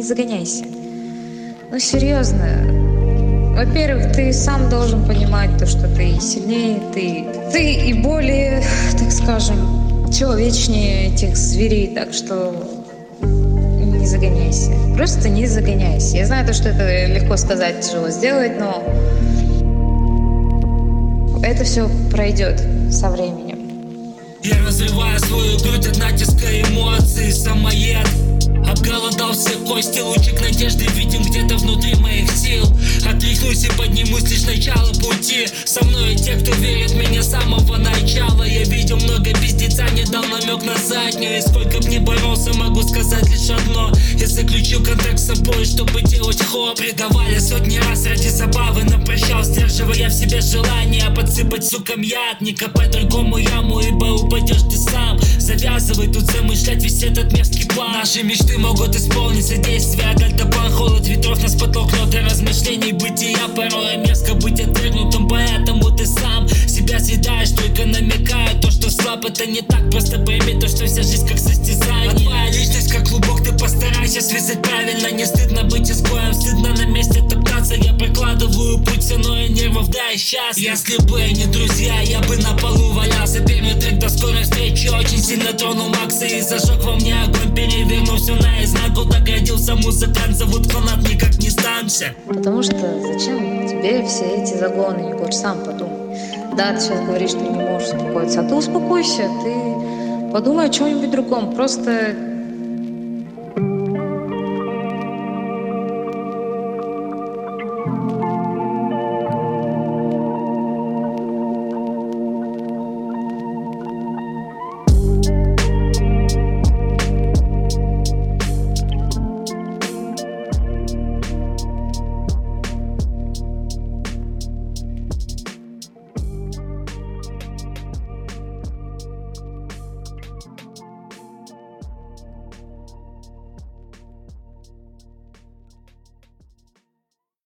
загоняйся. Ну, серьезно. Во-первых, ты сам должен понимать то, что ты сильнее, ты и более, так скажем, человечнее этих зверей, так что не загоняйся. Просто не загоняйся. Я знаю то, что это легко сказать, тяжело сделать, но это все пройдет со временем. Я разрываю свою грудь от натиска эмоций, самоед. Обголодал все кости, лучик надежды видим где-то внутри моих сил. Отряхнусь и поднимусь, лишь начало пути. Со мной те, кто верит в меня с самого начала. Я видел много пиздеца, не дал намек на заднюю. И сколько б ни боролся, могу сказать лишь одно: я заключил контракт с собой, чтобы делать хоп. Предавали сотни раз ради забавы, но прощал, сдерживая в себе желание подсыпать сукам яд. Не копай другому яму, ибо упадешь ты сам. Завязывай тут замышлять весь этот мерзкий план. Наши мечты могут исполниться, действия дельтаплан. Холод ветров нас подтолкнет и размышлений бытия. Порой мерзко быть отвергнутым, поэтому ты сам себя съедаешь, только намекая то, что слаб. Это не так, просто пойми то, что вся жизнь как состязание. А твоя личность как клубок, ты постарайся связать правильно. Не стыдно быть изгоем, стыдно на месте топтаться. Я прокладываю путь ценой нервов, да и счастья. Если бы не друзья, я бы на полу валялся. Первый трек до скорой встречи очень сильно тронул Макса и зажег во мне огонь, перевернул все наизнанку. Так родился музыкант, зовут фанат, никак не станься. Потому что зачем тебе все эти загоны, Егор, сам подумай. Да, ты сейчас говоришь, что не можешь успокоиться, а ты успокойся, ты подумай о чем-нибудь другом. Просто